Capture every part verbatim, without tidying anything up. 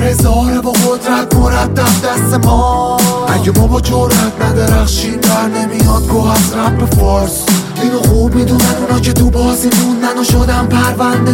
هزاره با قدرت مرتب دست ما. اگه ما با جرأت ندرخشیم در نمیاد گوه از رپ فارس. اینو خوب میدونن اونا که تو بازی موندن و شدن پرونده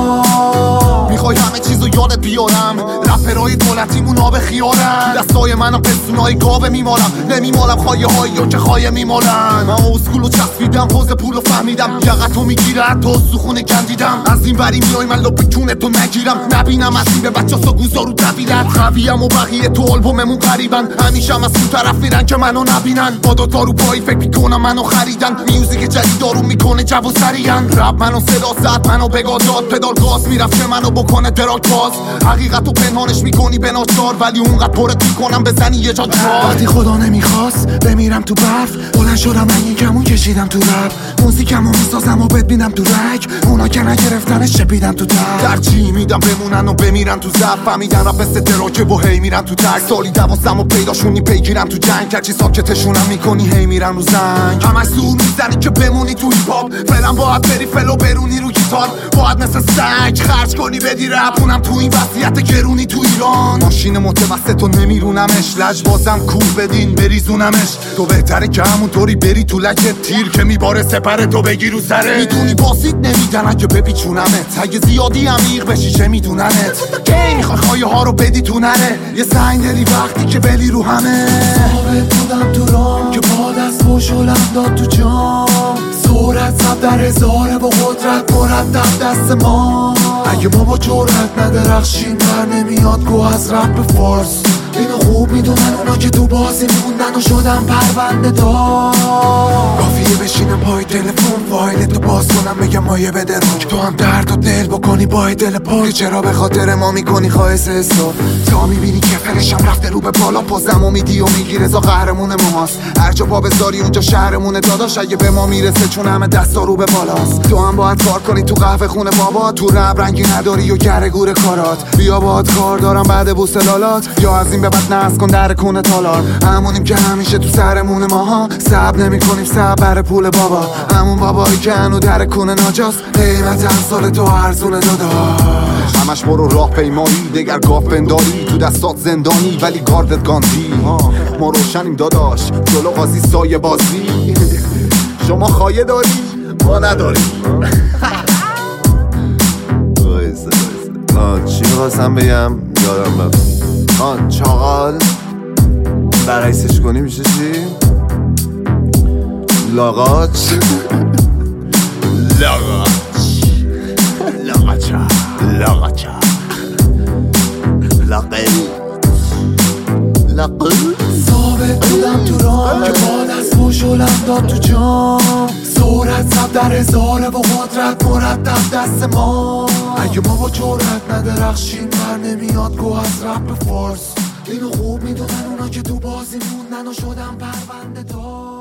دار. میخوای همه چیزو یادت بیارم، رپرهای دولتیمون آب خیارن. دستای منو پستونای گاوه میمالم، نمیمالم خایه هایی یا که خایه میمالن. من اسکولو چسبیدم حوز پولو فهمیدم، یقتو میگیره حتی سخونه گندیدم. از این وری میای من لپ کونتو نگیرم، نبینم از این به بچه سا گوزارو دویدن. خویم و بقیه تو آلبوممون قریبن، همیشه هم از اون طرف میرن که منو نبینن. با دو دارو پایی فکر میکنم منو خریدن، میوزیک جدید دارو میکنه جو و سریعن. رب منو صدا زد منو بگاداد، پدال گاز میرفت که منو بکنه دراک باز. حقیقتو پنهانش میکنی به ناچار، ولی اونقدر پرت میکنم بزنی یه جا جوار. وقتی خدا نمیخواست بمیرم تو برف، بلند شدم من یکمون کشیدم تو رپ. موزیکمو میسازم و ببینم تو رک، اونا که نگرفتنش چپیدم تو در. ترجیح میدم بمونن و بمیرن تو زف، فهمیدن رپ مثل دراکه و هی میرن تو تک. سالی دوازدم و پیداشونی پیگیرم تو جنگ، هرچی ساکتشونم میکنی هی میرن رو زنگ. همش زور میزنی که بمونی تو هیپ هاپ، فعلا باید بری فلو برونی رو گیتار. باید مثل سگ خرج کنی بدی رپ، اونم تو این وضعیت گرونی تو ایران. ماشین متوسط و نمیرونمش، لجبازم کور بدین بریزونمش. تو بهتره که همونطوری بری تو لکت، تیر که میباره سپره تو بگی رو سره. میدونی بازیت نمیدن اگه بپیچونمت، اگه زیادی عمیق بشی چه میدوننت. کی میخوای خایه ها رو بدی تو نره، یه سنگ داری وقتی که بلی رو همه. ثابت بودم تو رام که با دست و شلم داد تو جام. سرعت سب در هزاره با قدرت مرتب دست ما. اگه ما با جرأت ندرخشیم در نمیاد گوه از رپ فارس. اینو خوب میدونن اونا که تو بازی موندن و شدن پرونده دار. کافیه بشینم پای تلفن فایلتو باز کنم بگم مایه بده روک، تو هم درد و دل بکنی با دل پاک. چرا به خاطر ما میکنی خواهش حساب؟ تا میبینی که فرشم رفته رو به بالا، پازم و میدی و میگی رضا قهرمون ماست. هر جا پا بذاری اونجا شهرمونه داداش، اگه به ما میرسه چون همه دستا رو به بالاست. تو هم باید کار کنی تو قهوه خونه بابا، تو رب رنگی نداری و گره گور کارات. بیا باهات کار دارم بعد بوسلالات، یا از این به بعد ناز کن در کونه تالار. همونیم که همیشه تو سرمون ماها، صبر نمی کنیم صبر پول بابا. همون بابایی که هنو در کونه ناجاست، قیمت امسال تو ارزونه داداش. همش برو راه پیمایی دگر گاف بنداری، تو دستات زندانی ولی گاردت گاندی. ما روشنیم داداش جلو قاضی سایه بازی. شما خایه داری ما نداریم. چی میخواستم بگم یادم رفت. آن چاقال برعکسش کنی میشه چی؟ لاغاچ. لاغاچ لاغاچا لاغاچا لاغل لاغل. ثابت بودم تو رام که با دست و شلم داد تو جام. سرعت سب در هزاره با قدرت مرتب دست ما. اگه ما با جرأت ندرخشیم در نمیاد گوه از رپ فارس. اینو خوب میدونن اونا که تو بازی موندن و شدن پرونده دار.